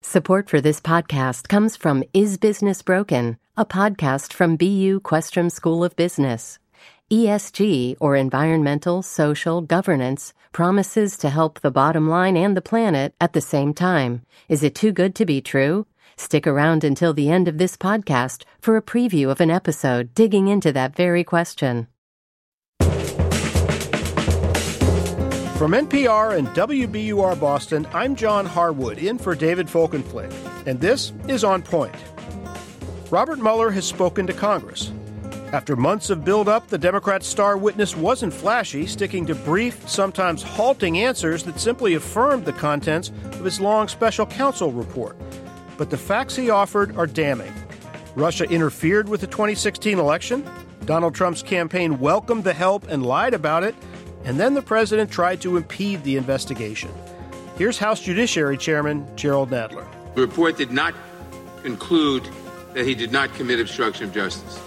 Support for this podcast comes from Is Business Broken, a podcast from BU Questrom School of Business. ESG, or environmental, social, governance, promises to help the bottom line and the planet at the same time. Is it too good to be true? Stick around until the end of this podcast for a preview of an episode digging into that very question. From NPR and WBUR Boston, I'm John Harwood, in for David Folkenflik, and this is On Point. Robert Mueller has spoken to Congress. After months of build-up, the Democrat star witness wasn't flashy, sticking to brief, sometimes halting answers that simply affirmed the contents of his long special counsel report. But the facts he offered are damning. Russia interfered with the 2016 election, Donald Trump's campaign welcomed the help and lied about it, and then the president tried to impede the investigation. Here's House Judiciary Chairman Jerrold Nadler. The report did not conclude that he did not commit obstruction of justice.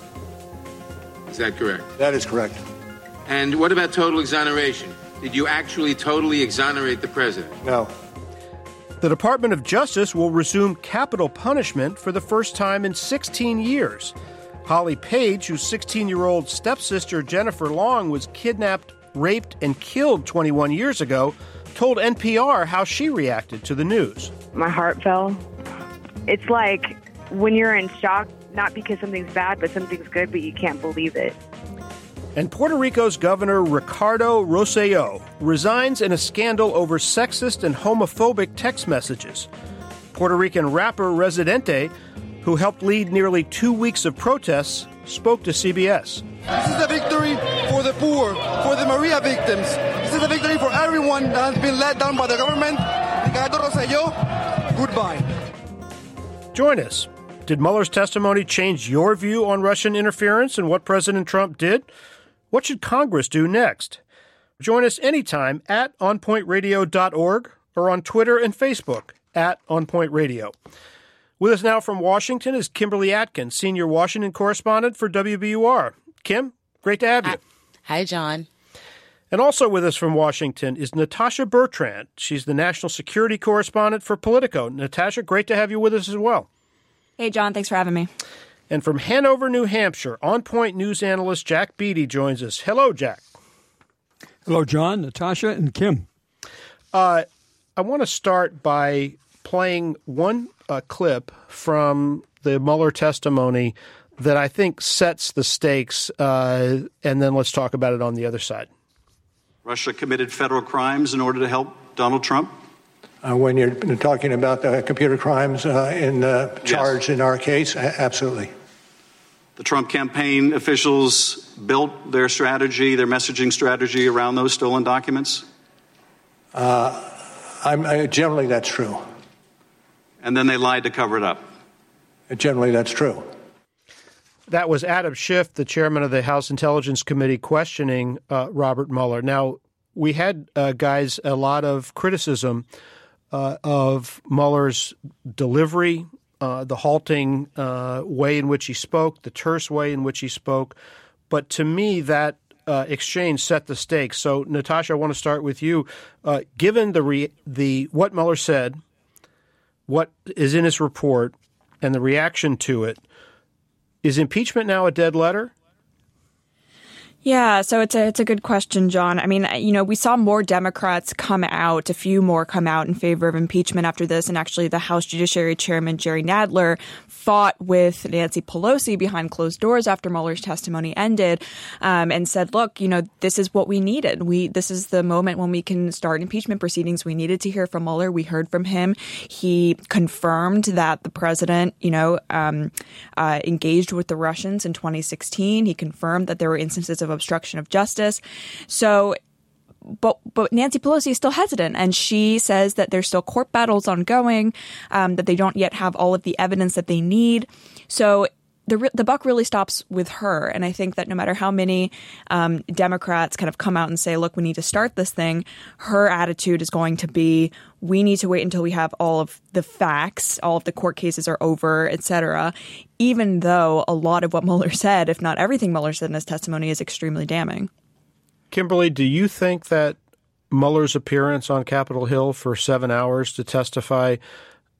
Is that correct? That is correct. And what about total exoneration? Did you actually totally exonerate the president? No. The Department of Justice will resume capital punishment for the first time in 16 years. Holly Page, whose 16-year-old stepsister Jennifer Long was kidnapped, raped, and killed 21 years ago, told NPR how she reacted to the news. My heart fell. It's like when you're in shock, not because something's bad, but something's good, but you can't believe it. And Puerto Rico's Governor Ricardo Rosselló resigns in a scandal over sexist and homophobic text messages. Puerto Rican rapper Residente, who helped lead nearly 2 weeks of protests, spoke to CBS. This is a victory for the poor, for the Maria victims. This is a victory for everyone that has been let down by the government. Ricardo Rosselló, goodbye. Join us. Did Mueller's testimony change your view on Russian interference and what President Trump did? What should Congress do next? Join us anytime at onpointradio.org or on Twitter and Facebook at onpointradio. With us now from Washington is Kimberly Atkins, senior Washington correspondent for WBUR. Kim, great to have you. Hi, John. And also with us from Washington is Natasha Bertrand. She's the national security correspondent for Politico. Natasha, great to have you with us as well. Hey, John. Thanks for having me. And from Hanover, New Hampshire, On Point news analyst Jack Beatty joins us. Hello, Jack. Hello, John, Natasha, and Kim. I want to start by playing one clip from the Mueller testimony that I think sets the stakes, and then let's talk about it on the other side. Russia committed federal crimes in order to help Donald Trump? When you're talking about the computer crimes charged in our case, absolutely. The Trump campaign officials built their strategy, their messaging strategy around those stolen documents? Generally, that's true. And then they lied to cover it up? Generally, that's true. That was Adam Schiff, the chairman of the House Intelligence Committee, questioning Robert Mueller. Now, we had, guys, a lot of criticism of Mueller's delivery, the halting way in which he spoke, the terse way in which he spoke. But to me, that exchange set the stakes. So, Natasha, I want to start with you. Given the what Mueller said, what is in his report, and the reaction to it, is impeachment now a dead letter? Yeah, so it's a good question, John. I mean, we saw more Democrats come out, a few more come out in favor of impeachment after this. And actually, the House Judiciary Chairman, Jerry Nadler, fought with Nancy Pelosi behind closed doors after Mueller's testimony ended, and said, look, this is what we needed. This is the moment when we can start impeachment proceedings. We needed to hear from Mueller. We heard from him. He confirmed that the president, engaged with the Russians in 2016. He confirmed that there were instances of obstruction of justice. So, but Nancy Pelosi is still hesitant, and she says that there's still court battles ongoing, that they don't yet have all of the evidence that they need. So the buck really stops with her. And I think that no matter how many Democrats kind of come out and say, look, we need to start this thing, her attitude is going to be, we need to wait until we have all of the facts, all of the court cases are over, et cetera, even though a lot of what Mueller said, if not everything Mueller said in his testimony, is extremely damning. Kimberly, do you think that Mueller's appearance on Capitol Hill for 7 hours to testify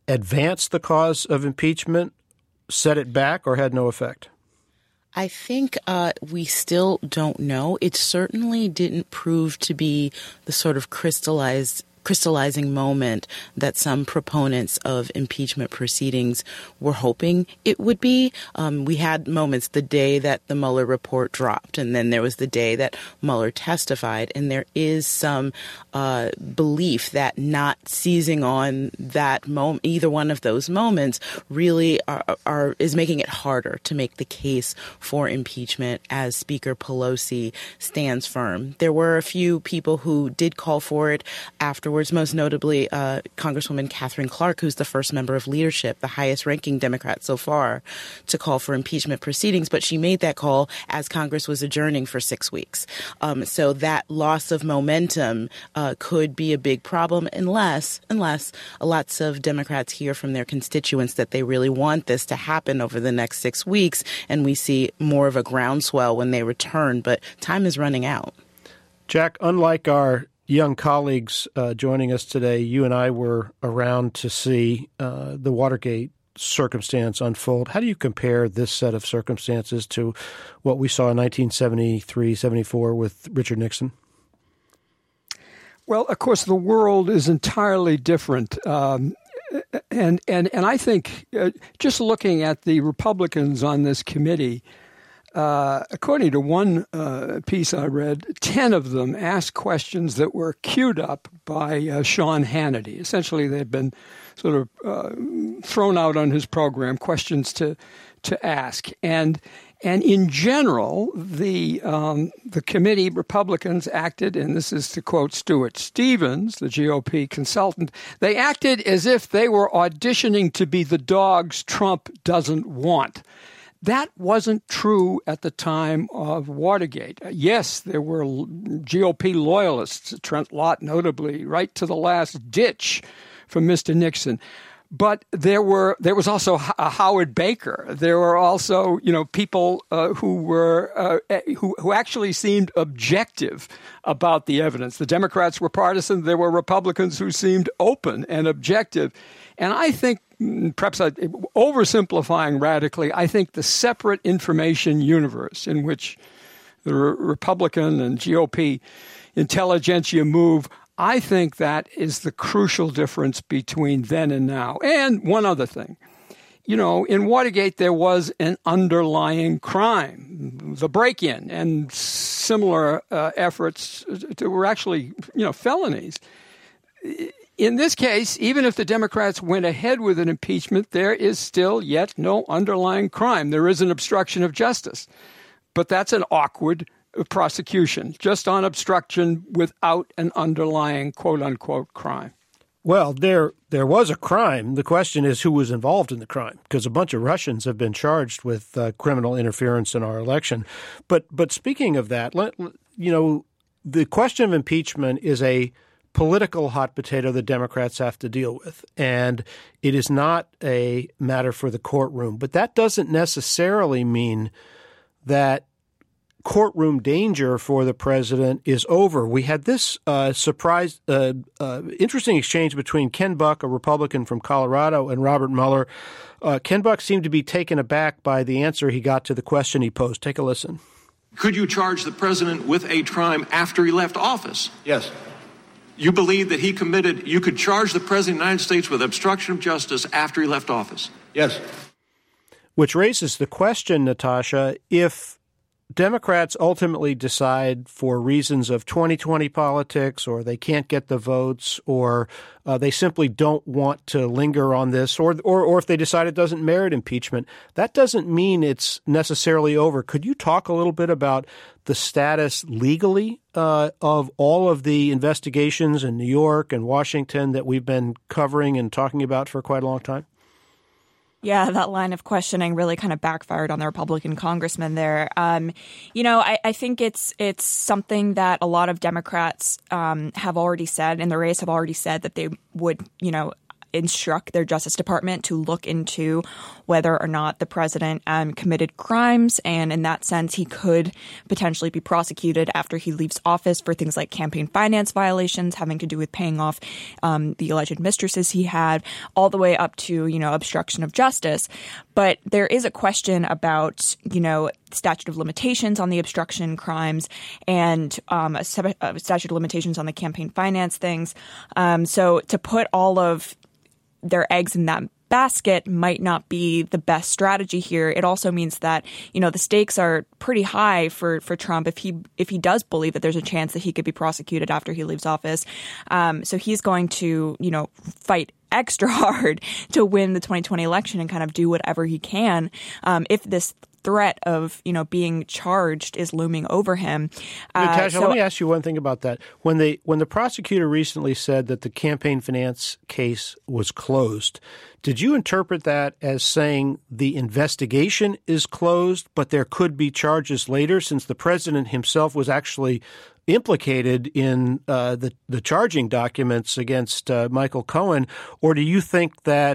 advance the cause of impeachment, set it back, or had no effect? I think we still don't know. It certainly didn't prove to be the sort of crystallizing moment that some proponents of impeachment proceedings were hoping it would be. We had moments the day that the Mueller report dropped, and then there was the day that Mueller testified. And there is some belief that not seizing on that moment, either one of those moments, really is making it harder to make the case for impeachment as Speaker Pelosi stands firm. There were a few people who did call for it afterwards, most notably Congresswoman Katherine Clark, who's the first member of leadership, the highest-ranking Democrat so far, to call for impeachment proceedings. But she made that call as Congress was adjourning for 6 weeks. So that loss of momentum could be a big problem unless lots of Democrats hear from their constituents that they really want this to happen over the next 6 weeks, and we see more of a groundswell when they return. But time is running out. Jack, unlike our young colleagues joining us today, you and I were around to see the Watergate circumstance unfold. How do you compare this set of circumstances to what we saw in 1973-74 with Richard Nixon? Well, of course, the world is entirely different. And I think just looking at the Republicans on this committee, according to one piece I read, 10 of them asked questions that were queued up by Sean Hannity. Essentially, they've been sort of thrown out on his program, questions to ask. And in general, the committee Republicans acted, and this is to quote Stuart Stevens, the GOP consultant, they acted as if they were auditioning to be the dogs Trump doesn't want. That wasn't true at the time of Watergate. Yes, there were GOP loyalists, Trent Lott notably, right to the last ditch for Mr. Nixon. But there was also a Howard Baker. There were also, people who actually seemed objective about the evidence. The Democrats were partisan. There were Republicans who seemed open and objective. And I think, perhaps oversimplifying radically, I think the separate information universe in which the Republican and GOP intelligentsia move, I think that is the crucial difference between then and now. And one other thing. In Watergate, there was an underlying crime, the break-in, and similar efforts were actually, felonies. In this case, even if the Democrats went ahead with an impeachment, there is still yet no underlying crime. There is an obstruction of justice. But that's an awkward prosecution, just on obstruction without an underlying quote-unquote crime. Well, there was a crime. The question is who was involved in the crime, because a bunch of Russians have been charged with criminal interference in our election. But speaking of that, the question of impeachment is a political hot potato that Democrats have to deal with, and it is not a matter for the courtroom. But that doesn't necessarily mean that courtroom danger for the president is over. We had this interesting exchange between Ken Buck, a Republican from Colorado, and Robert Mueller. Ken Buck seemed to be taken aback by the answer he got to the question he posed. Take a listen. Could you charge the president with a crime after he left office? Yes. You believe that you could charge the president of the United States with obstruction of justice after he left office? Yes. Which raises the question, Natasha, if Democrats ultimately decide for reasons of 2020 politics, or they can't get the votes, or they simply don't want to linger on this, or if they decide it doesn't merit impeachment, that doesn't mean it's necessarily over. Could you talk a little bit about the status legally of all of the investigations in New York and Washington that we've been covering and talking about for quite a long time? Yeah, that line of questioning really kind of backfired on the Republican congressman there. I think it's something that a lot of Democrats have already said in the race, have already said that they would, instruct their Justice Department to look into whether or not the president committed crimes. And in that sense, he could potentially be prosecuted after he leaves office for things like campaign finance violations having to do with paying off the alleged mistresses he had, all the way up to, obstruction of justice. But there is a question about, statute of limitations on the obstruction crimes and a statute of limitations on the campaign finance things. So to put all of their eggs in that basket might not be the best strategy here. It also means that, the stakes are pretty high for Trump if he does believe that there's a chance that he could be prosecuted after he leaves office. So he's going to, fight extra hard to win the 2020 election and kind of do whatever he can if this threat of, being charged is looming over him. Natasha, let me ask you one thing about that. When the prosecutor recently said that the campaign finance case was closed, did you interpret that as saying the investigation is closed, but there could be charges later, since the president himself was actually implicated in the charging documents against Michael Cohen? Or do you think that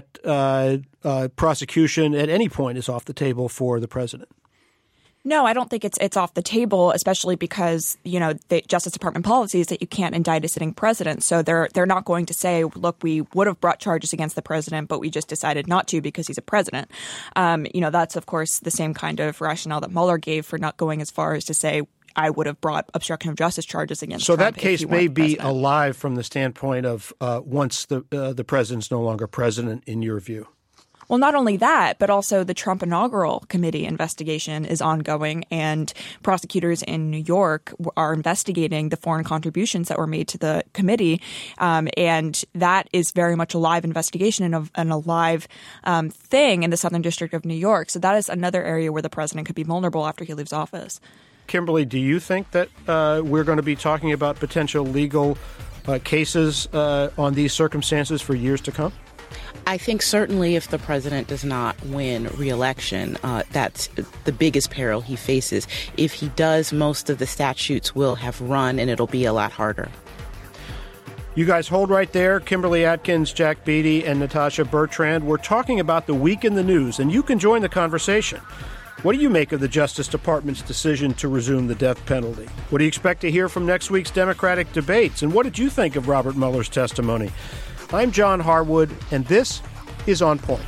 prosecution at any point is off the table for the president? No, I don't think it's off the table, especially because, the Justice Department policy is that you can't indict a sitting president. So they're not going to say, look, we would have brought charges against the president, but we just decided not to because he's a president. That's, of course, the same kind of rationale that Mueller gave for not going as far as to say, I would have brought obstruction of justice charges against Trump. So that case may be alive from the standpoint of once the president's no longer president, in your view. Well, not only that, but also the Trump inaugural committee investigation is ongoing, and prosecutors in New York are investigating the foreign contributions that were made to the committee. And that is very much a live investigation and a live thing in the Southern District of New York. So that is another area where the president could be vulnerable after he leaves office. Kimberly, do you think that we're going to be talking about potential legal cases on these circumstances for years to come? I think certainly if the president does not win re-election, that's the biggest peril he faces. If he does, most of the statutes will have run and it'll be a lot harder. You guys hold right there. Kimberly Atkins, Jack Beatty, and Natasha Bertrand. We're talking about the week in the news, and you can join the conversation. What do you make of the Justice Department's decision to resume the death penalty? What do you expect to hear from next week's Democratic debates? And what did you think of Robert Mueller's testimony? I'm John Harwood, and this is On Point.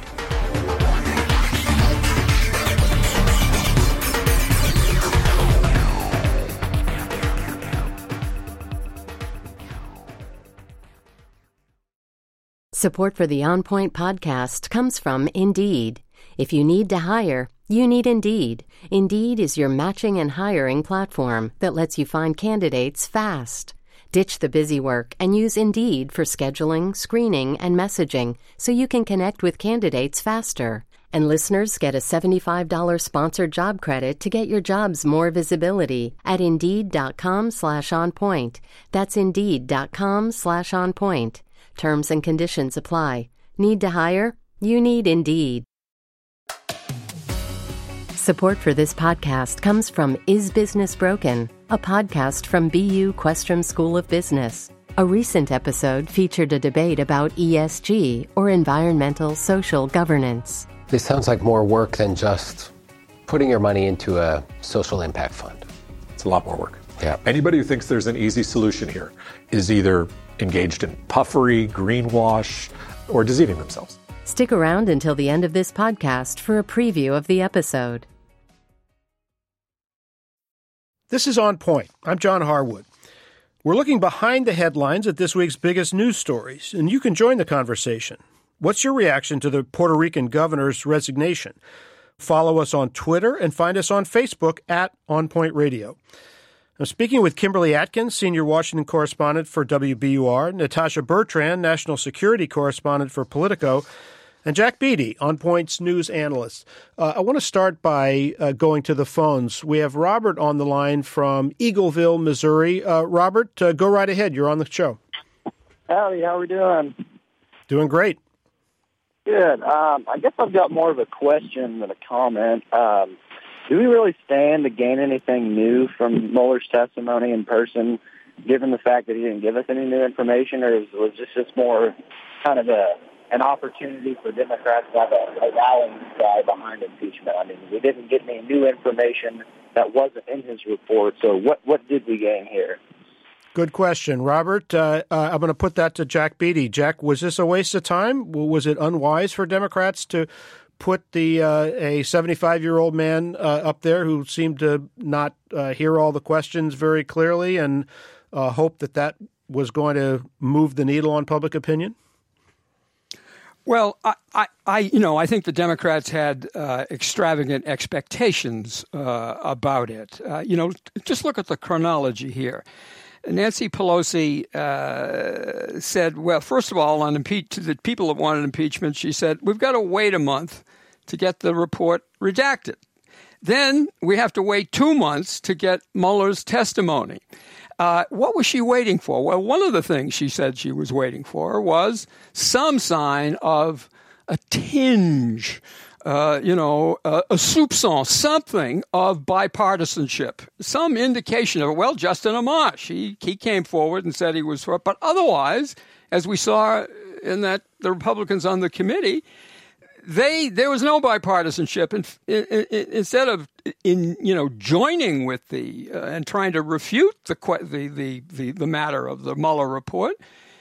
Support for the On Point podcast comes from Indeed. If you need to hire, you need Indeed. Indeed is your matching and hiring platform that lets you find candidates fast. Ditch the busy work and use Indeed for scheduling, screening, and messaging so you can connect with candidates faster. And listeners get a $75 sponsored job credit to get your jobs more visibility at Indeed.com/onpoint. That's Indeed.com/onpoint. Terms and conditions apply. Need to hire? You need Indeed. Support for this podcast comes from Is Business Broken, a podcast from BU Questrom School of Business. A recent episode featured a debate about ESG, or environmental social governance. This sounds like more work than just putting your money into a social impact fund. It's a lot more work. Yeah. Anybody who thinks there's an easy solution here is either engaged in puffery, greenwash, or deceiving themselves. Stick around until the end of this podcast for a preview of the episode. This is On Point. I'm John Harwood. We're looking behind the headlines at this week's biggest news stories, and you can join the conversation. What's your reaction to the Puerto Rican governor's resignation? Follow us on Twitter and find us on Facebook at On Point Radio. I'm speaking with Kimberly Atkins, senior Washington correspondent for WBUR, Natasha Bertrand, national security correspondent for Politico, and Jack Beatty, On Point's news analyst. I want to start by going to the phones. We have Robert on the line from Eagleville, Missouri. Robert, go right ahead. You're on the show. Howdy, how are we doing? Doing great. Good. I guess I've got more of a question than a comment. Do we really stand to gain anything new from Mueller's testimony in person, given the fact that he didn't give us any new information, or was this just more kind of a an opportunity for Democrats to have a rallying cry behind impeachment? I mean, we didn't get any new information that wasn't in his report. So what did we gain here? Good question, Robert. I'm going to put that to Jack Beatty. Jack, was this a waste of time? Was it unwise for Democrats to put a 75-year-old man up there who seemed to not hear all the questions very clearly and hope that was going to move the needle on public opinion? Well, I think the Democrats had extravagant expectations about it. Just look at the chronology here. Nancy Pelosi said, well, first of all, on the people that wanted impeachment, she said, we've got to wait a month to get the report redacted. Then we have to wait 2 months to get Mueller's testimony. What was she waiting for? Well, one of the things she said she was waiting for was some sign of a tinge, a soupçon, something of bipartisanship, some indication of it. Well, Justin Amash, he came forward and said he was for it. But otherwise, as we saw in that the Republicans on the committee, there was no bipartisanship. Instead of joining with and trying to refute the matter of the Mueller report,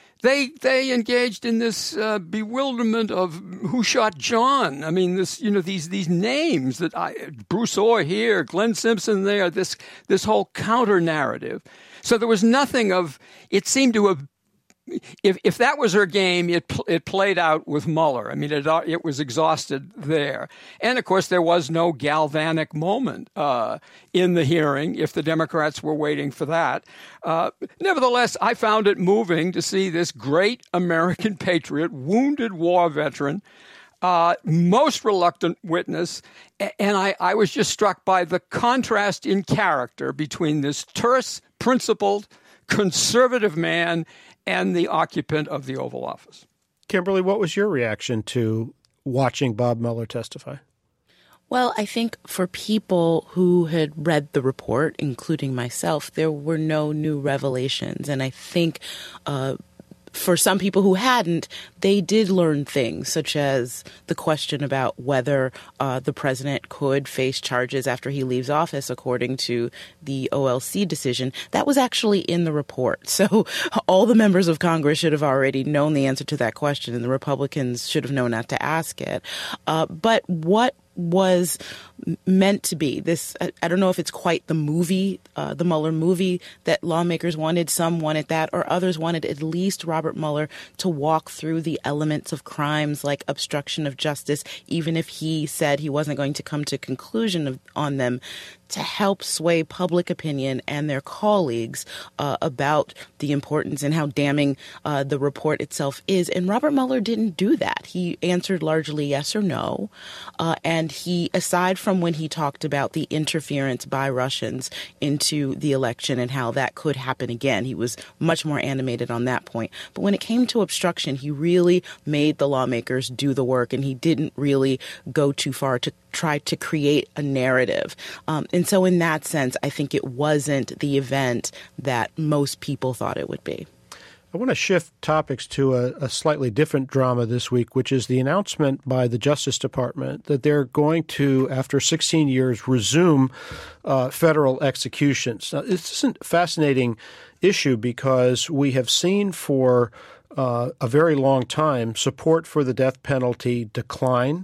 they engaged in this bewilderment of who shot John. I mean, these names that Bruce Orr here, Glenn Simpson there, this whole counter narrative. So there was nothing of. It seemed to have. If that was her game, it played out with Mueller. I mean, it was exhausted there. And, of course, there was no galvanic moment in the hearing if the Democrats were waiting for that. Nevertheless, I found it moving to see this great American patriot, wounded war veteran, most reluctant witness. And I was just struck by the contrast in character between this terse, principled, conservative man and the occupant of the Oval Office. Kimberly, what was your reaction to watching Bob Mueller testify? Well, I think for people who had read the report, including myself, there were no new revelations. And I think for some people who hadn't, they did learn things, such as the question about whether the president could face charges after he leaves office, according to the OLC decision. That was actually in the report. So all the members of Congress should have already known the answer to that question, and the Republicans should have known not to ask it. But what was meant to be this, I don't know if it's quite the movie, the Mueller movie that lawmakers wanted. Some wanted that, or others wanted at least Robert Mueller to walk through the elements of crimes like obstruction of justice, even if he said he wasn't going to come to conclusion on them, to help sway public opinion and their colleagues about the importance and how damning the report itself is. And Robert Mueller didn't do that. He answered largely yes or no. And he, aside from when he talked about the interference by Russians into the election and how that could happen again, he was much more animated on that point. But when it came to obstruction, he really made the lawmakers do the work, and he didn't really go too far to try to create a narrative. And so in that sense, I think it wasn't the event that most people thought it would be. I want to shift topics to a slightly different drama this week, which is the announcement by the Justice Department that they're going to, after 16 years, resume federal executions. Now, this is a fascinating issue because we have seen for a very long time support for the death penalty decline.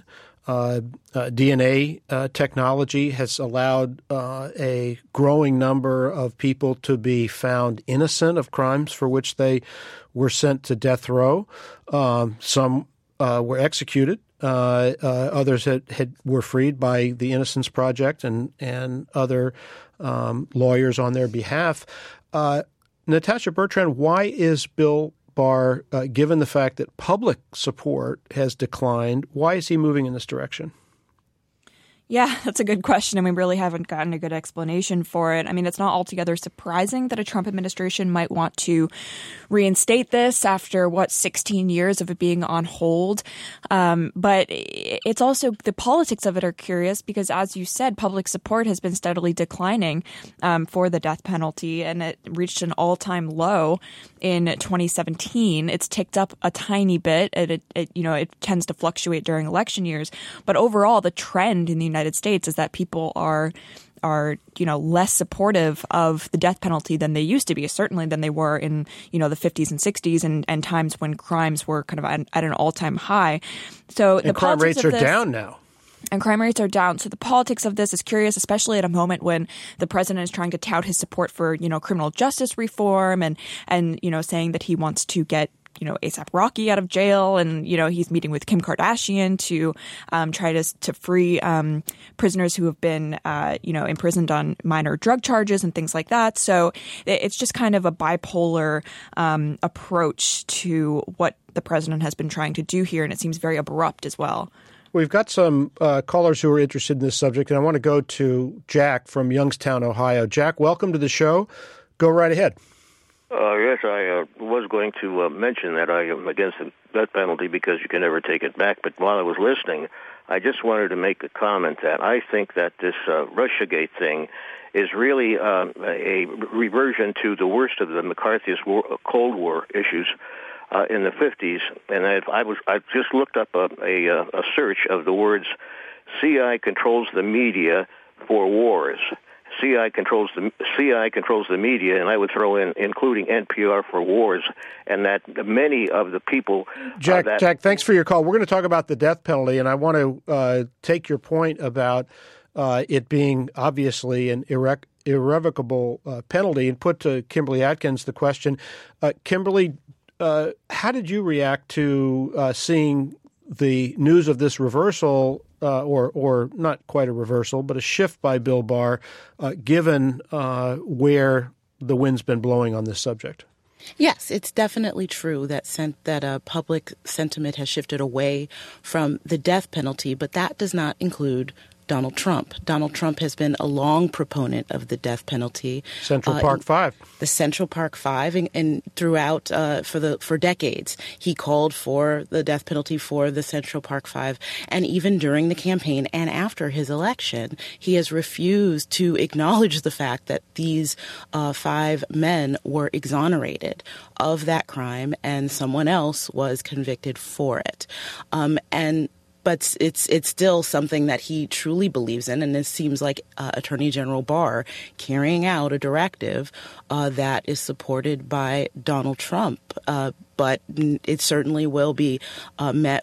DNA technology has allowed a growing number of people to be found innocent of crimes for which they were sent to death row. Some were executed. Others were freed by the Innocence Project and other lawyers on their behalf. Natasha Bertrand, why is Bill Barr, given the fact that public support has declined, why is he moving in this direction? Yeah, that's a good question, and we really haven't gotten a good explanation for it. I mean, it's not altogether surprising that a Trump administration might want to reinstate this after, 16 years of it being on hold. But it's also, the politics of it are curious because, as you said, public support has been steadily declining for the death penalty, and it reached an all-time low in 2017. It's ticked up a tiny bit. It tends to fluctuate during election years. But overall, the trend in the United States is that people are less supportive of the death penalty than they used to be, certainly than they were in, the 50s and 60s and times when crimes were kind of at an all-time high. So the crime rates are down now. And crime rates are down. So the politics of this is curious, especially at a moment when the president is trying to tout his support for, criminal justice reform and saying that he wants to get A$AP Rocky out of jail. And, he's meeting with Kim Kardashian to try to free prisoners who have been, imprisoned on minor drug charges and things like that. So it's just kind of a bipolar approach to what the president has been trying to do here. And it seems very abrupt as well. We've got some callers who are interested in this subject, and I want to go to Jack from Youngstown, Ohio. Jack, welcome to the show. Go right ahead. Yes, I was going to mention that I am against the death penalty because you can never take it back. But while I was listening, I just wanted to make a comment that I think that this Russiagate thing is really a reversion to the worst of the McCarthyist Cold War issues in the 50s. And I just looked up a search of the words CI controls the media for wars. CI controls the media, and I would throw in including NPR for wars, and that many of the people. Jack, thanks for your call. We're going to talk about the death penalty, and I want to take your point about it being obviously an irrevocable penalty, and put to Kimberly Atkins the question. Kimberly, how did you react to seeing the news of this reversal? Or not quite a reversal, but a shift by Bill Barr, given where the wind's been blowing on this subject? Yes, it's definitely true that public sentiment has shifted away from the death penalty, but that does not include Donald Trump. Donald Trump has been a long proponent of the death penalty. Central Park Five. The Central Park Five, and throughout for decades, he called for the death penalty for the Central Park Five, and even during the campaign and after his election, he has refused to acknowledge the fact that these 5 men were exonerated of that crime, and someone else was convicted for it. But it's still something that he truly believes in, and it seems like Attorney General Barr carrying out a directive that is supported by Donald Trump. But it certainly will be met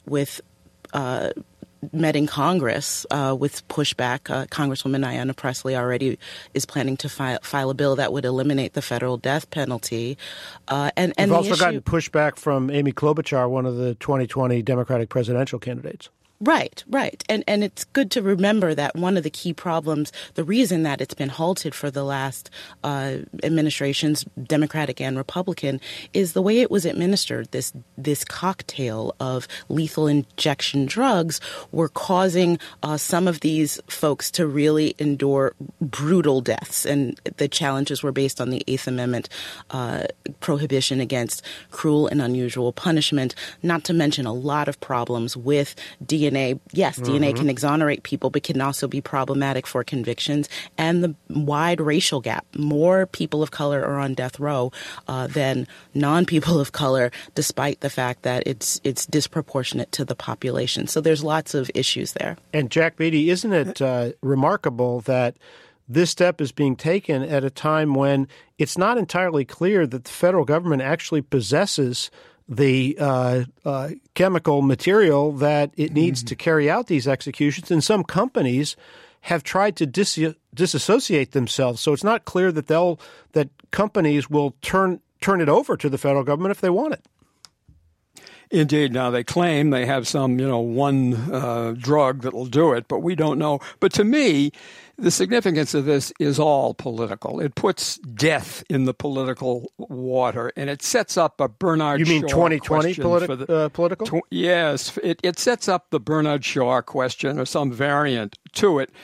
in Congress with pushback. Congresswoman Ayanna Pressley already is planning to file a bill that would eliminate the federal death penalty. And we've also gotten pushback from Amy Klobuchar, one of the 2020 Democratic presidential candidates. Right. And it's good to remember that one of the key problems, the reason that it's been halted for the last administrations, Democratic and Republican, is the way it was administered. This cocktail of lethal injection drugs were causing some of these folks to really endure brutal deaths. And the challenges were based on the Eighth Amendment prohibition against cruel and unusual punishment, not to mention a lot of problems with DNA. Yes, DNA can exonerate people, but can also be problematic for convictions, and the wide racial gap. More people of color are on death row than non-people of color, despite the fact that it's disproportionate to the population. So there's lots of issues there. And Jack Beatty, isn't it remarkable that this step is being taken at a time when it's not entirely clear that the federal government actually possesses the chemical material that it needs to carry out these executions, and some companies have tried to disassociate themselves. So it's not clear that companies will turn it over to the federal government if they want it. Indeed. Now, they claim they have some, one drug that will do it, but we don't know. But to me, the significance of this is all political. It puts death in the political water, and it sets up a Bernard Shaw. You mean 2020 political? Yes. It sets up the Bernard Shaw question or some variant to it.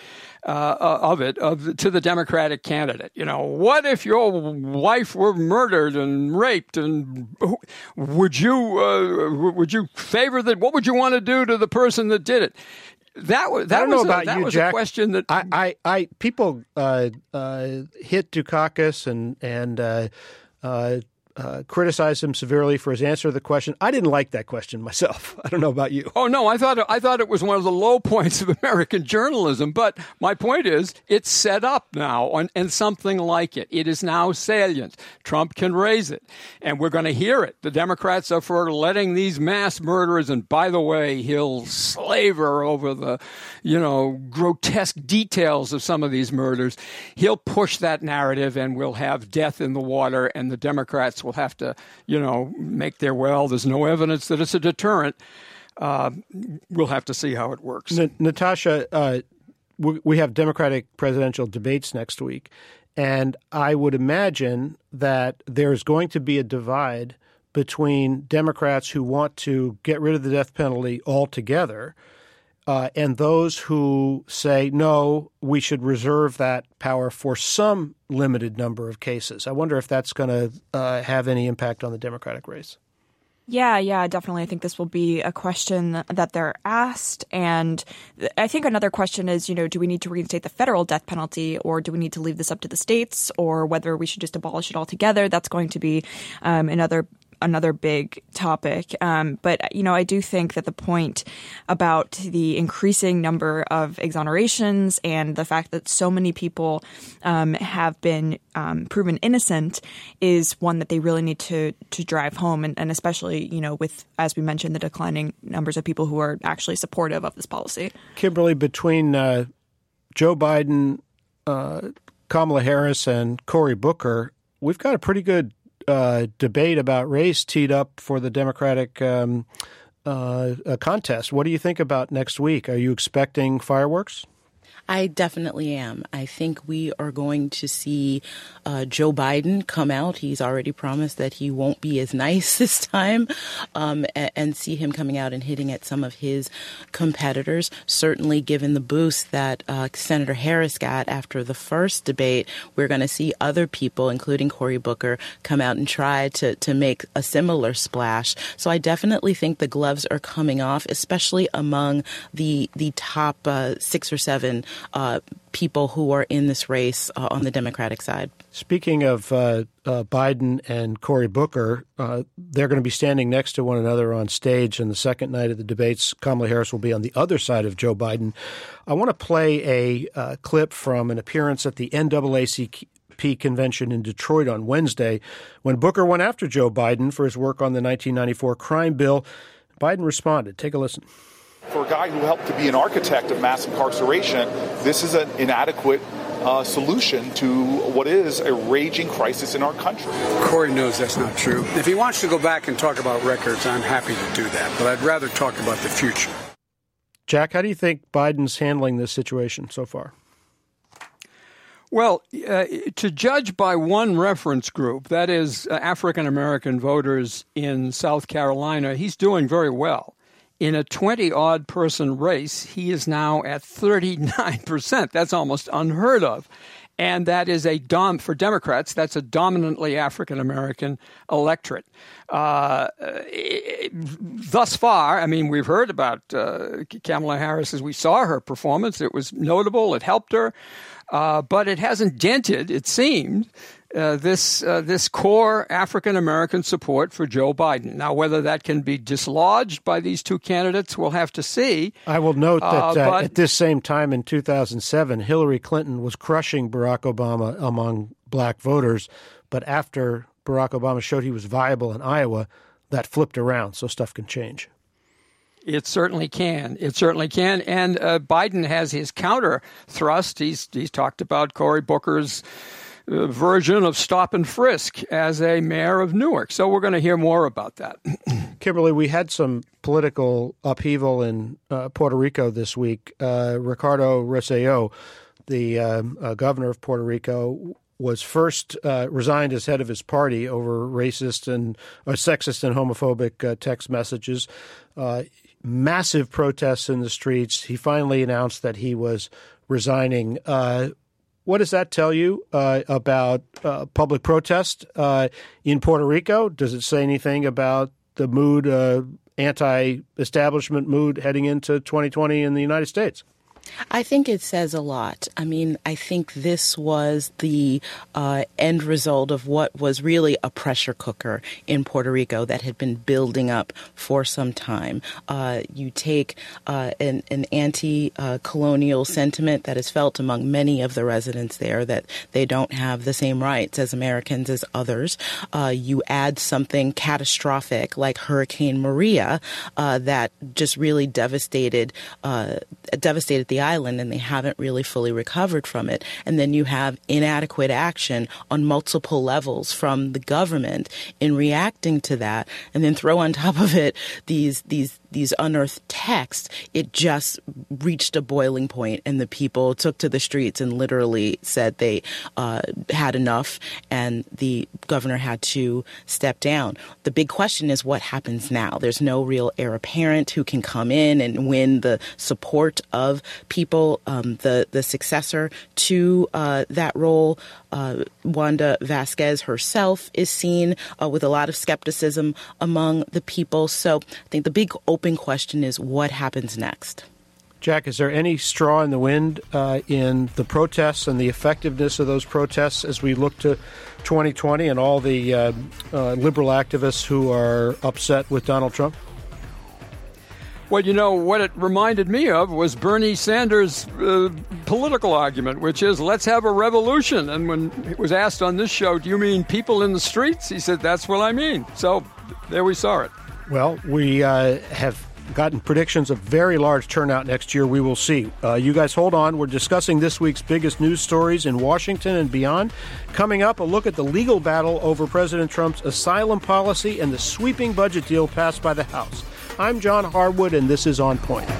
To the Democratic candidate. What if your wife were murdered and raped, and would you favor that? What would you want to do to the person that did it? That was Jack. A question that people hit Dukakis and criticized him severely for his answer to the question. I didn't like that question myself. I don't know about you. Oh no, I thought it was one of the low points of American journalism. But my point is, it's set up now and something like it. It is now salient. Trump can raise it, and we're going to hear it. The Democrats are for letting these mass murderers, and by the way, he'll slaver over the, grotesque details of some of these murders. He'll push that narrative, and we'll have death in the water, and the Democrats will have to, make their there's no evidence that it's a deterrent. We'll have to see how it works. Natasha, we have Democratic presidential debates next week, and I would imagine that there's going to be a divide between Democrats who want to get rid of the death penalty altogether and those who say, no, we should reserve that power for some limited number of cases. I wonder if that's going to have any impact on the Democratic race. Yeah, definitely. I think this will be a question that they're asked. And I think another question is, do we need to reinstate the federal death penalty, or do we need to leave this up to the states, or whether we should just abolish it altogether? That's going to be another big topic. But, I do think that the point about the increasing number of exonerations and the fact that so many people have been proven innocent is one that they really need to drive home. And especially, with, as we mentioned, the declining numbers of people who are actually supportive of this policy. Kimberly, between Joe Biden, Kamala Harris, and Cory Booker, we've got a pretty good debate about race teed up for the Democratic contest. What do you think about next week? Are you expecting fireworks? I definitely am. I think we are going to see Joe Biden come out. He's already promised that he won't be as nice this time, and see him coming out and hitting at some of his competitors. Certainly, given the boost that Senator Harris got after the first debate, we're going to see other people, including Cory Booker, come out and try to make a similar splash. So I definitely think the gloves are coming off, especially among the top 6 or 7 people who are in this race on the Democratic side. Speaking of Biden and Cory Booker, they're going to be standing next to one another on stage in the second night of the debates. Kamala Harris will be on the other side of Joe Biden. I want to play a clip from an appearance at the NAACP convention in Detroit on Wednesday when Booker went after Joe Biden for his work on the 1994 crime bill. Biden responded. Take a listen. For a guy who helped to be an architect of mass incarceration, this is an inadequate solution to what is a raging crisis in our country. Cory knows that's not true. If he wants to go back and talk about records, I'm happy to do that, but I'd rather talk about the future. Jack, how do you think Biden's handling this situation so far? Well, to judge by one reference group, that is African-American voters in South Carolina, he's doing very well. In a 20-odd person race, he is now at 39%. That's almost unheard of. And that is for Democrats, that's a dominantly African-American electorate. Thus far, we've heard about Kamala Harris as we saw her performance. It was notable. It helped her. But it hasn't dented, it seemed, this core African-American support for Joe Biden. Now, whether that can be dislodged by these two candidates, we'll have to see. I will note that at this same time in 2007, Hillary Clinton was crushing Barack Obama among black voters. But after Barack Obama showed he was viable in Iowa, that flipped around. So stuff can change. It certainly can. And Biden has his counter thrust. He's talked about Cory Booker's version of stop and frisk as a mayor of Newark. So we're going to hear more about that. Kimberly, we had some political upheaval in Puerto Rico this week. Ricardo Rosselló, the governor of Puerto Rico, was first resigned as head of his party over racist and sexist and homophobic text messages. Massive protests in the streets. He finally announced that he was resigning. What does that tell you about public protest in Puerto Rico? Does it say anything about the mood, anti-establishment mood heading into 2020 in the United States? I think it says a lot. I mean, I think this was the end result of what was really a pressure cooker in Puerto Rico that had been building up for some time. You take an anti-colonial sentiment that is felt among many of the residents there, that they don't have the same rights as Americans as others. You add something catastrophic like Hurricane Maria that just really devastated the island, and they haven't really fully recovered from it. And then you have inadequate action on multiple levels from the government in reacting to that. And then throw on top of it these unearthed texts. It just reached a boiling point, and the people took to the streets and literally said they had enough, and the governor had to step down. The big question is what happens now. There's no real heir apparent who can come in and win the support of people. The successor to that role, Wanda Vasquez herself, is seen with a lot of skepticism among the people. So I think the big open question is what happens next. Jack, is there any straw in the wind in the protests and the effectiveness of those protests as we look to 2020 and all the liberal activists who are upset with Donald Trump? Well, you know, what it reminded me of was Bernie Sanders' political argument, which is, let's have a revolution. And when it was asked on this show, do you mean people in the streets? He said, that's what I mean. So there we saw it. Well, we have gotten predictions of very large turnout next year. We will see. You guys hold on. We're discussing this week's biggest news stories in Washington and beyond. Coming up, a look at the legal battle over President Trump's asylum policy and the sweeping budget deal passed by the House. I'm John Harwood, and this is On Point.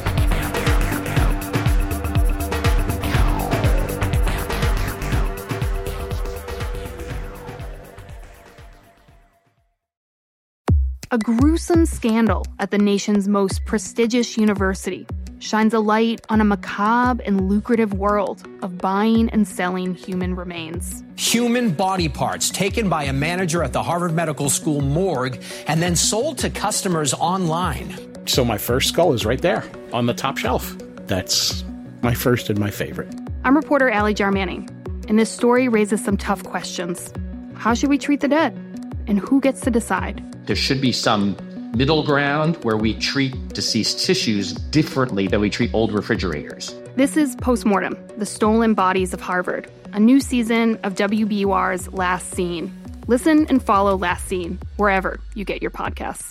A gruesome scandal at the nation's most prestigious university shines a light on a macabre and lucrative world of buying and selling human remains. Human body parts taken by a manager at the Harvard Medical School morgue and then sold to customers online. So my first skull is right there on the top shelf. That's my first and my favorite. I'm reporter Allie Jarmanning, and this story raises some tough questions. How should we treat the dead? And who gets to decide? There should be some middle ground where we treat deceased tissues differently than we treat old refrigerators. This is Postmortem, the Stolen Bodies of Harvard, a new season of WBUR's Last Scene. Listen and follow Last Scene wherever you get your podcasts.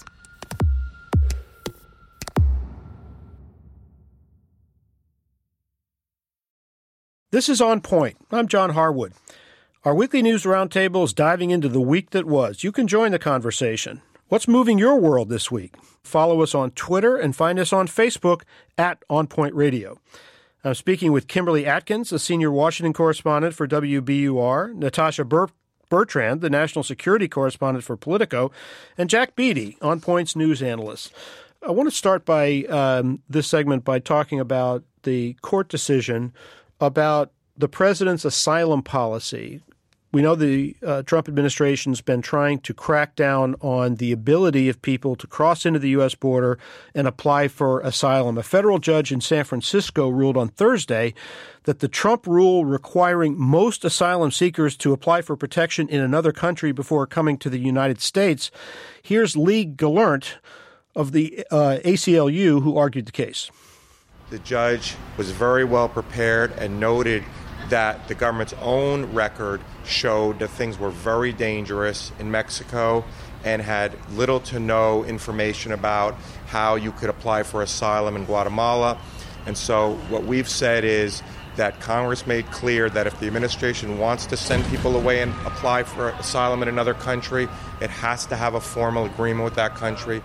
This is On Point. I'm John Harwood. Our weekly news roundtable is diving into the week that was. You can join the conversation. What's moving your world this week? Follow us on Twitter and find us on Facebook at On Point Radio. I'm speaking with Kimberly Atkins, a senior Washington correspondent for WBUR, Natasha Bertrand, the national security correspondent for Politico, and Jack Beatty, On Point's news analyst. I want to start by this segment by talking about the court decision about the president's asylum policy. We know the Trump administration's been trying to crack down on the ability of people to cross into the U.S. border and apply for asylum. A federal judge in San Francisco ruled on Thursday that the Trump rule requiring most asylum seekers to apply for protection in another country before coming to the United States. Here's Lee Gelernt of the ACLU, who argued the case. The judge was very well prepared and noted that the government's own record showed that things were very dangerous in Mexico and had little to no information about how you could apply for asylum in Guatemala. And so what we've said is that Congress made clear that if the administration wants to send people away and apply for asylum in another country, it has to have a formal agreement with that country.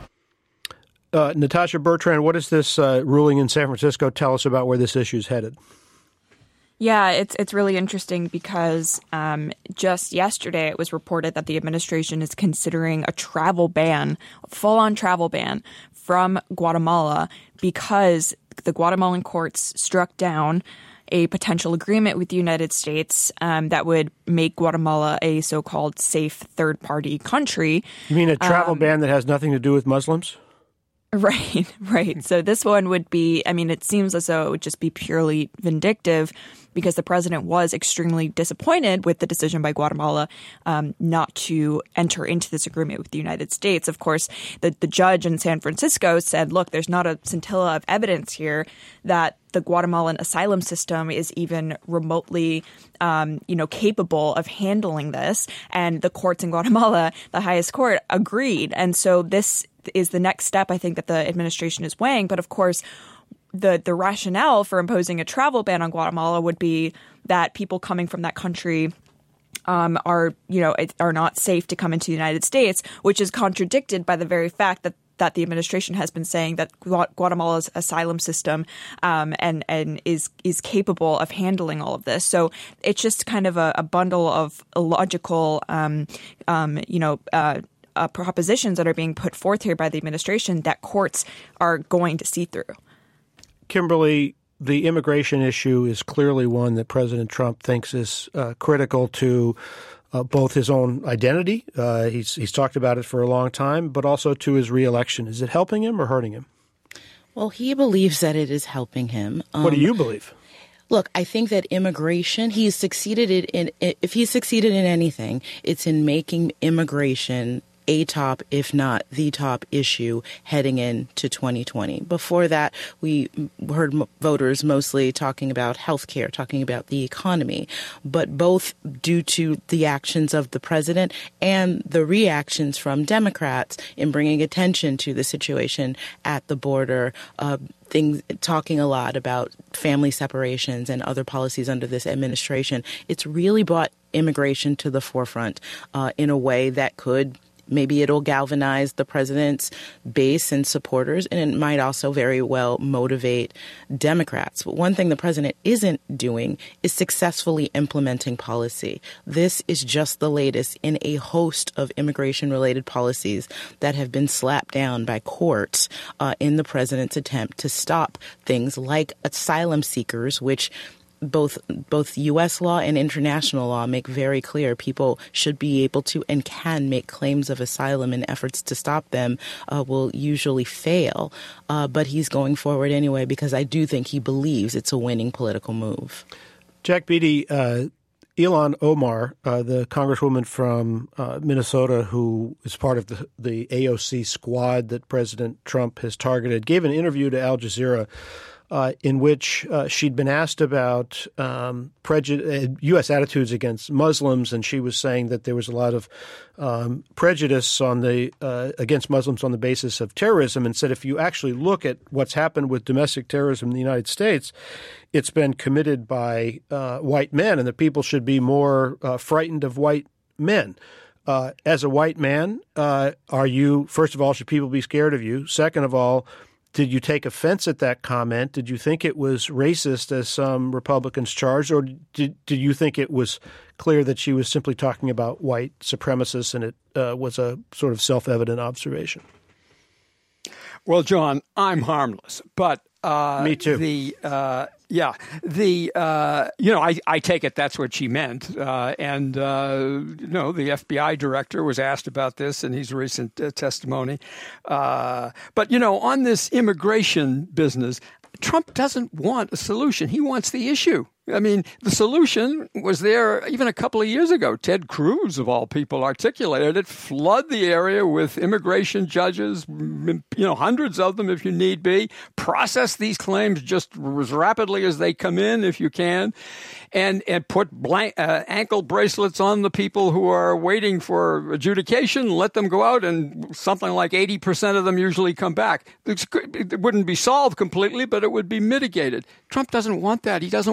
Natasha Bertrand, what does this ruling in San Francisco tell us about where this issue is headed? Yeah, it's really interesting because just yesterday it was reported that the administration is considering a travel ban, full-on travel ban from Guatemala because the Guatemalan courts struck down a potential agreement with the United States that would make Guatemala a so-called safe third-party country. You mean a travel ban that has nothing to do with Muslims? Right. So this one would be, it seems as though it would just be purely vindictive because the president was extremely disappointed with the decision by Guatemala not to enter into this agreement with the United States. Of course, the judge in San Francisco said, look, there's not a scintilla of evidence here that the Guatemalan asylum system is even remotely, capable of handling this. And the courts in Guatemala, the highest court, agreed. And so this is the next step, I think, that the administration is weighing. But of course, the rationale for imposing a travel ban on Guatemala would be that people coming from that country are not safe to come into the United States, which is contradicted by the very fact that the administration has been saying that Guatemala's asylum system and is capable of handling all of this. So it's just kind of a bundle of illogical, propositions that are being put forth here by the administration that courts are going to see through. Kimberly, the immigration issue is clearly one that President Trump thinks is critical to both his own identity. He's talked about it for a long time, but also to his reelection. Is it helping him or hurting him? Well, he believes that it is helping him. What do you believe? Look, I think that immigration, if he's succeeded in anything, it's in making immigration a top, if not the top issue heading into 2020. Before that, we heard voters mostly talking about healthcare, talking about the economy, but both due to the actions of the president and the reactions from Democrats in bringing attention to the situation at the border, talking a lot about family separations and other policies under this administration. It's really brought immigration to the forefront in a way that could maybe it'll galvanize the president's base and supporters, and it might also very well motivate Democrats. But one thing the president isn't doing is successfully implementing policy. This is just the latest in a host of immigration-related policies that have been slapped down by courts in the president's attempt to stop things like asylum seekers, which both U.S. law and international law make very clear people should be able to and can make claims of asylum, and efforts to stop them will usually fail. But he's going forward anyway because I do think he believes it's a winning political move. Jack Beatty, Ilhan Omar, the congresswoman from Minnesota who is part of the AOC squad that President Trump has targeted, gave an interview to Al Jazeera in which she'd been asked about U.S. attitudes against Muslims, and she was saying that there was a lot of prejudice against Muslims on the basis of terrorism, and said if you actually look at what's happened with domestic terrorism in the United States, it's been committed by white men, and that people should be more frightened of white men. As a white man, first of all, should people be scared of you? Second of all, did you take offense at that comment? Did you think it was racist, as some Republicans charged, or did you think it was clear that she was simply talking about white supremacists and it was a sort of self-evident observation? Well, John, I'm harmless, but me too. I take it that's what she meant. The FBI director was asked about this in his recent testimony. But on this immigration business, Trump doesn't want a solution. He wants the issue. I mean, the solution was there even a couple of years ago. Ted Cruz, of all people, articulated it. Flood the area with immigration judges, hundreds of them if you need be. Process these claims just as rapidly as they come in if you can. And put ankle bracelets on the people who are waiting for adjudication, let them go out, and something like 80% of them usually come back. It wouldn't be solved completely, but it would be mitigated. Trump doesn't want that. He doesn't want a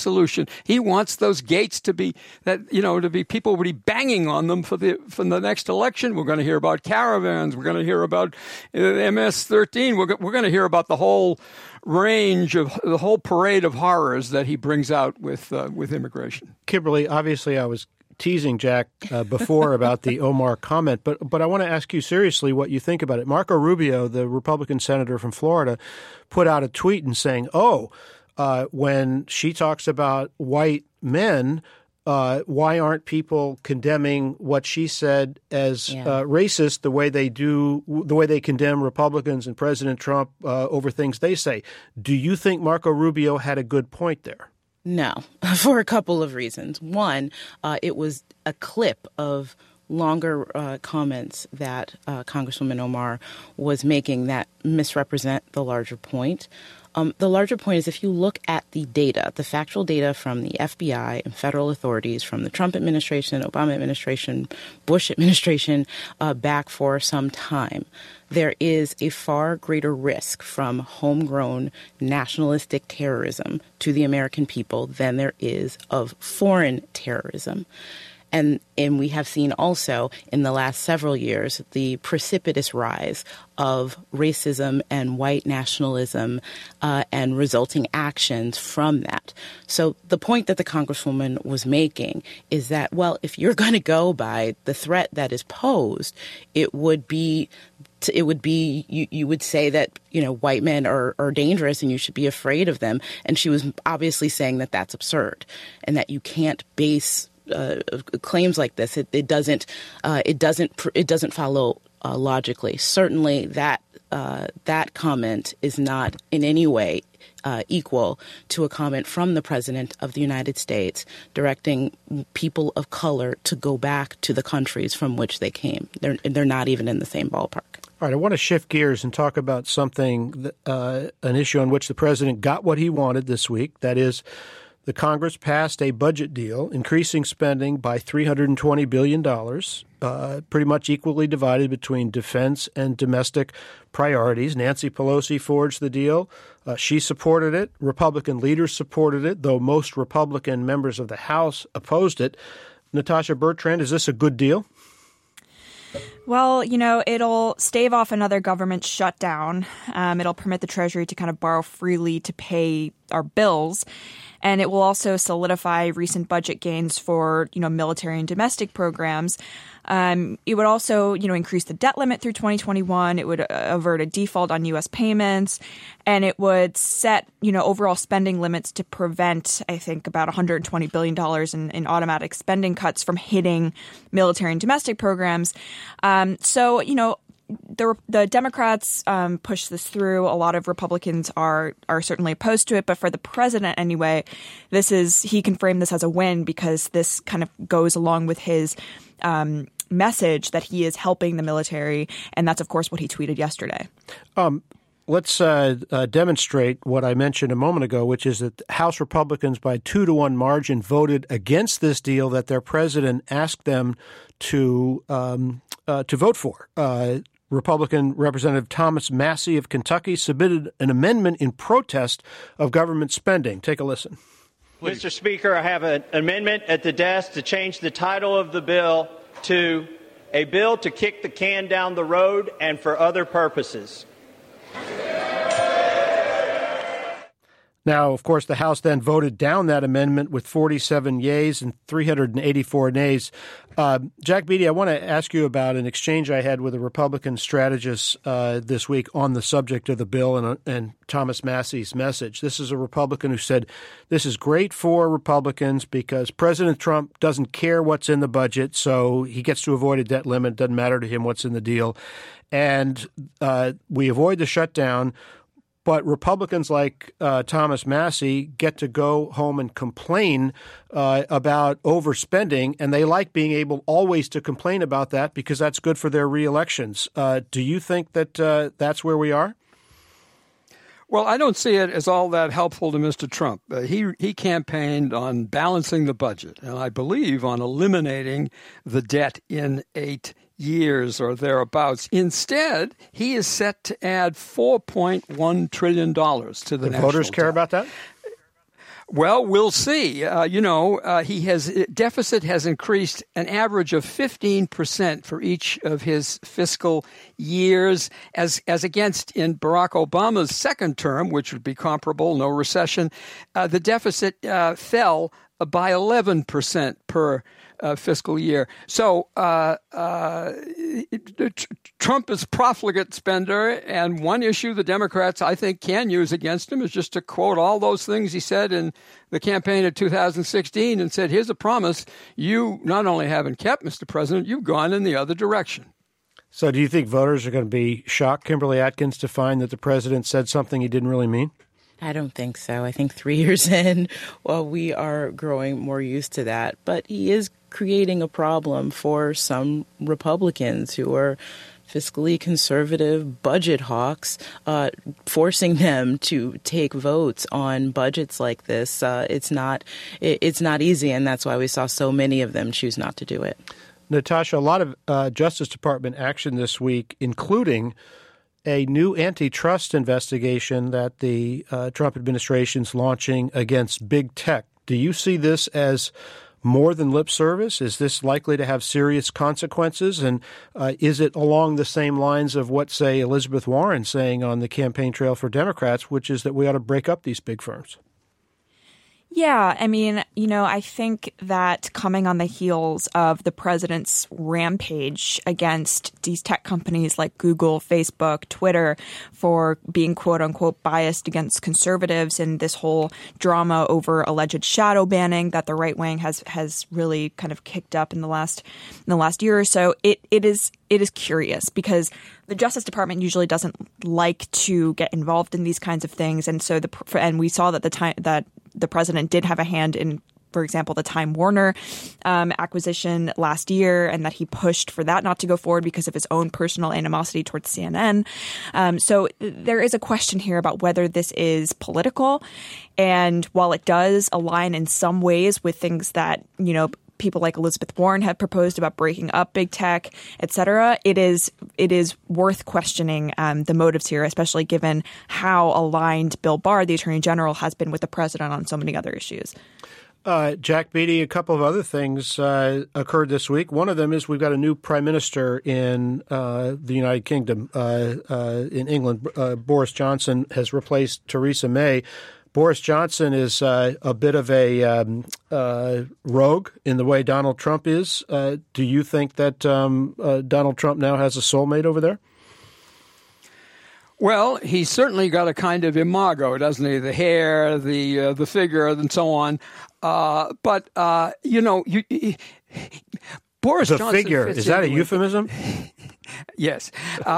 solution. He wants those gates to be people would be banging on them for the next election. We're going to hear about caravans. We're going to hear about MS-13. We're going to hear about the whole range of the whole parade of horrors that he brings out with immigration. Kimberly, obviously, I was teasing Jack before about the Omar comment, but I want to ask you seriously what you think about it. Marco Rubio, the Republican senator from Florida, put out a tweet and saying, when she talks about white men, why aren't people condemning what she said as racist the way they condemn Republicans and President Trump over things they say? Do you think Marco Rubio had a good point there? No, for a couple of reasons. One, it was a clip of longer comments that Congresswoman Omar was making that misrepresent the larger point. The larger point is if you look at the data, the factual data from the FBI and federal authorities from the Trump administration, Obama administration, Bush administration, back for some time, there is a far greater risk from homegrown nationalistic terrorism to the American people than there is of foreign terrorism. And we have seen also in the last several years the precipitous rise of racism and white nationalism and resulting actions from that. So the point that the Congresswoman was making is that, well, if you're going to go by the threat that is posed, you would say that, white men are dangerous and you should be afraid of them. And she was obviously saying that that's absurd and that you can't base claims like this. It doesn't follow logically. Certainly, that comment is not in any way equal to a comment from the President of the United States directing people of color to go back to the countries from which they came. They're not even in the same ballpark. All right, I want to shift gears and talk about something, an issue on which the President got what he wanted this week. That is, the Congress passed a budget deal increasing spending by $320 billion, pretty much equally divided between defense and domestic priorities. Nancy Pelosi forged the deal. She supported it. Republican leaders supported it, though most Republican members of the House opposed it. Natasha Bertrand, is this a good deal? Well, it'll stave off another government shutdown. It'll permit the Treasury to kind of borrow freely to pay our bills. And it will also solidify recent budget gains for, military and domestic programs. It would also, increase the debt limit through 2021. It would avert a default on U.S. payments. And it would set, overall spending limits to prevent, I think, about $120 billion in automatic spending cuts from hitting military and domestic programs. The Democrats push this through. A lot of Republicans are certainly opposed to it. But for the president anyway, he can frame this as a win because this kind of goes along with his message that he is helping the military. And that's, of course, what he tweeted yesterday. Let's demonstrate what I mentioned a moment ago, which is that House Republicans by 2-1 margin voted against this deal that their president asked them to vote for. Republican Representative Thomas Massie of Kentucky submitted an amendment in protest of government spending. Take a listen. Please. Mr. Speaker, I have an amendment at the desk to change the title of the bill to a bill to kick the can down the road and for other purposes. Now, of course, the House then voted down that amendment with 47 yeas and 384 nays. Jack Beatty, I want to ask you about an exchange I had with a Republican strategist this week on the subject of the bill and Thomas Massie's message. This is a Republican who said, this is great for Republicans because President Trump doesn't care what's in the budget, so he gets to avoid a debt limit. It doesn't matter to him what's in the deal. And we avoid the shutdown. But Republicans like Thomas Massie get to go home and complain about overspending, and they like being able always to complain about that because that's good for their reelections. Do you think that that's where we are? Well, I don't see it as all that helpful to Mr. Trump. He campaigned on balancing the budget, and I believe on eliminating the debt in 8 years or thereabouts. Instead, he is set to add $4.1 trillion to the national voters care debt. about that? Well, we'll see. Deficit has increased an average of 15% for each of his fiscal years, as against in Barack Obama's second term, which would be comparable, no recession. The deficit fell by 11% per fiscal year. So Trump is a profligate spender, and one issue the Democrats, I think, can use against him is just to quote all those things he said in the campaign of 2016 and said, here's a promise you not only haven't kept, Mr. President, you've gone in the other direction. So do you think voters are going to be shocked, Kimberly Atkins, to find that the president said something he didn't really mean? I don't think so. I think 3 years in, we are growing more used to that. But he is creating a problem for some Republicans who are fiscally conservative budget hawks, forcing them to take votes on budgets like this. It's not easy, and that's why we saw so many of them choose not to do it. Natasha, a lot of Justice Department action this week, including a new antitrust investigation that the Trump administration's launching against big tech. Do you see this as more than lip service? Is this likely to have serious consequences? And is it along the same lines of what, say, Elizabeth Warren's saying on the campaign trail for Democrats, which is that we ought to break up these big firms? Yeah, I mean, I think that coming on the heels of the president's rampage against these tech companies like Google, Facebook, Twitter for being quote unquote biased against conservatives and this whole drama over alleged shadow banning that the right wing has really kind of kicked up in the last year or so, it is curious because the Justice Department usually doesn't like to get involved in these kinds of things, and so we saw that the president did have a hand in, for example, the Time Warner acquisition last year, and that he pushed for that not to go forward because of his own personal animosity towards CNN. So there is a question here about whether this is political, and while it does align in some ways with things that people like Elizabeth Warren have proposed about breaking up big tech, et cetera, it is worth questioning the motives here, especially given how aligned Bill Barr, the Attorney General, has been with the president on so many other issues. Jack Beatty, a couple of other things occurred this week. One of them is we've got a new prime minister in the United Kingdom, in England. Boris Johnson has replaced Theresa May. Boris Johnson is a bit of a rogue in the way Donald Trump is. Do you think that Donald Trump now has a soulmate over there? Well, he's certainly got a kind of imago, doesn't he? The hair, the figure, and so on. But Boris Johnson figure, is that a euphemism? Yes.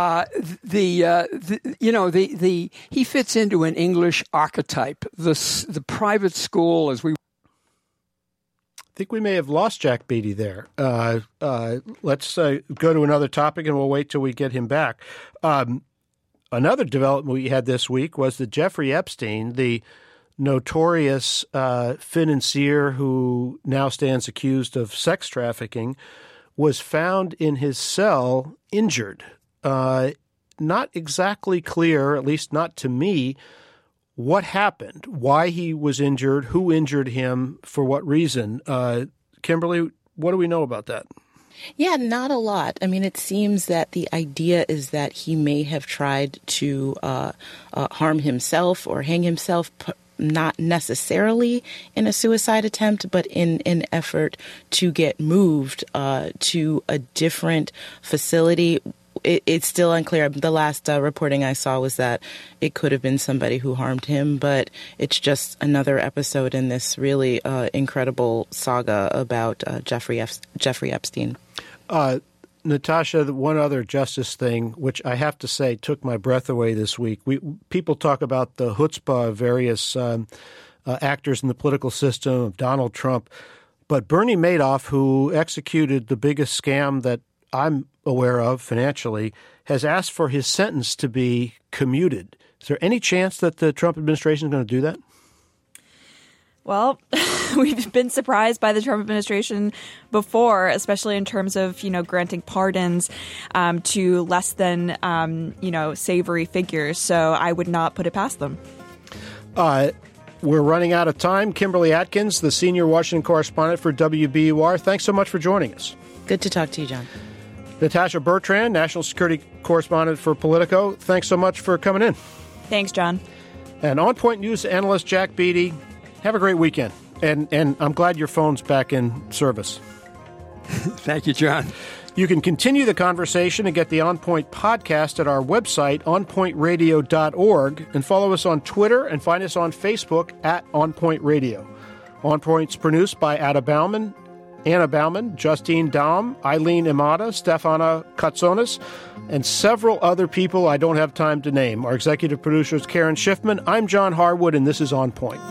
He fits into an English archetype. The private school, as we I think we may have lost Jack Beatty there. Let's go to another topic, and we'll wait till we get him back. Another development we had this week was that Jeffrey Epstein, the notorious financier who now stands accused of sex trafficking, was found in his cell injured. Not exactly clear, at least not to me, what happened, why he was injured, who injured him, for what reason. Kimberly, what do we know about that? Yeah, not a lot. I mean, it seems that the idea is that he may have tried to harm himself or hang himself, not necessarily in a suicide attempt, but in an effort to get moved to a different facility. It's still unclear. The last reporting I saw was that it could have been somebody who harmed him, but it's just another episode in this really incredible saga about Jeffrey Epstein. Natasha, one other justice thing, which I have to say took my breath away this week. People talk about the chutzpah of various actors in the political system, of Donald Trump, but Bernie Madoff, who executed the biggest scam that I'm aware of financially, has asked for his sentence to be commuted. Is there any chance that the Trump administration is going to do that? Well, we've been surprised by the Trump administration before, especially in terms of, granting pardons to less than, savory figures. So I would not put it past them. We're running out of time. Kimberly Atkins, the senior Washington correspondent for WBUR, thanks so much for joining us. Good to talk to you, John. Natasha Bertrand, national security correspondent for Politico, thanks so much for coming in. Thanks, John. And On Point News analyst Jack Beatty, have a great weekend. And I'm glad your phone's back in service. Thank you, John. You can continue the conversation and get the On Point podcast at our website, onpointradio.org, and follow us on Twitter and find us on Facebook at On Point Radio. On Point's produced by Anna Bauman, Justine Daum, Eileen Imada, Stefana Katsonis, and several other people I don't have time to name. Our executive producer is Karen Schiffman. I'm John Harwood, and this is On Point.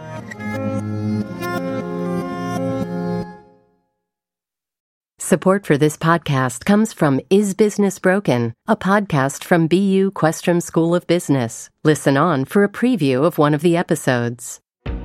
Support for this podcast comes from Is Business Broken, a podcast from BU Questrom School of Business. Listen on for a preview of one of the episodes.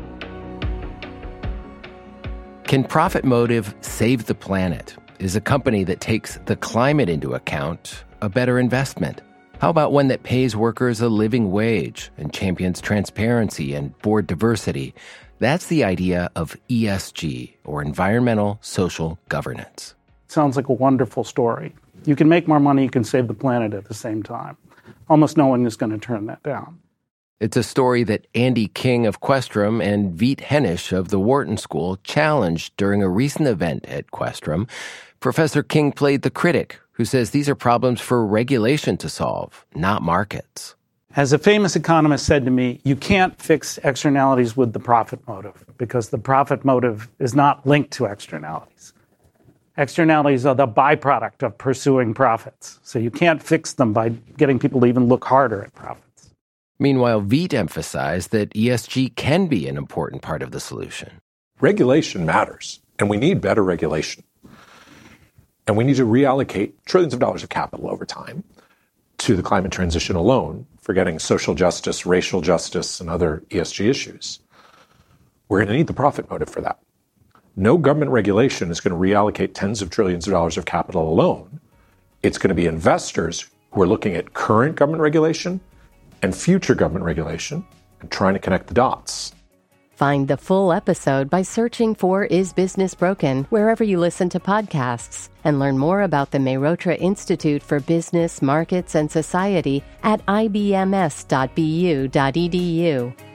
Can Profit Motive save the planet? Is a company that takes the climate into account a better investment? How about one that pays workers a living wage and champions transparency and board diversity? That's the idea of ESG, or environmental social governance. Sounds like a wonderful story. You can make more money, you can save the planet at the same time. Almost no one is going to turn that down. It's a story that Andy King of Questrom and Veet Hennish of the Wharton School challenged during a recent event at Questrom. Professor King played the critic who says these are problems for regulation to solve, not markets. As a famous economist said to me, you can't fix externalities with the profit motive because the profit motive is not linked to externalities. Externalities are the byproduct of pursuing profits. So you can't fix them by getting people to even look harder at profits. Meanwhile, Veet emphasized that ESG can be an important part of the solution. Regulation matters, and we need better regulation. And we need to reallocate trillions of dollars of capital over time to the climate transition alone, forgetting social justice, racial justice, and other ESG issues. We're going to need the profit motive for that. No government regulation is going to reallocate tens of trillions of dollars of capital alone. It's going to be investors who are looking at current government regulation and future government regulation and trying to connect the dots. Find the full episode by searching for Is Business Broken wherever you listen to podcasts, and learn more about the Mehrotra Institute for Business, Markets, and Society at ibms.bu.edu.